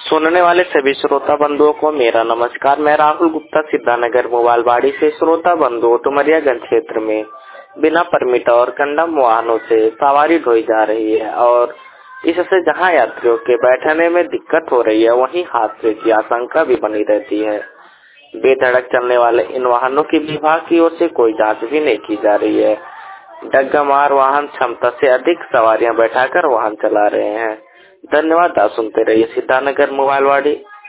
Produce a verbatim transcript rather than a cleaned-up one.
सुनने वाले सभी श्रोता बंधुओं को मेरा नमस्कार। मैं राहुल गुप्ता सिद्धानगर मोबाइलवाड़ी से। श्रोता बंधुओं, डुमरियागंज क्षेत्र में बिना परमिट और कंडम वाहनों से सवारी ढोई जा रही है और इससे जहां यात्रियों के बैठने में दिक्कत हो रही है, वहीं हादसे की आशंका भी बनी रहती है। बेधड़क चलने वाले इन वाहनों की विभाग की ओर से कोई जांच भी नहीं की जा रही है। डग्गामार वाहन क्षमता से अधिक सवारियां बैठाकर वाहन चला रहे हैं। धन्यवाद। आप सुनते रहिए सिद्धानगर मोबाइलवाड़ी।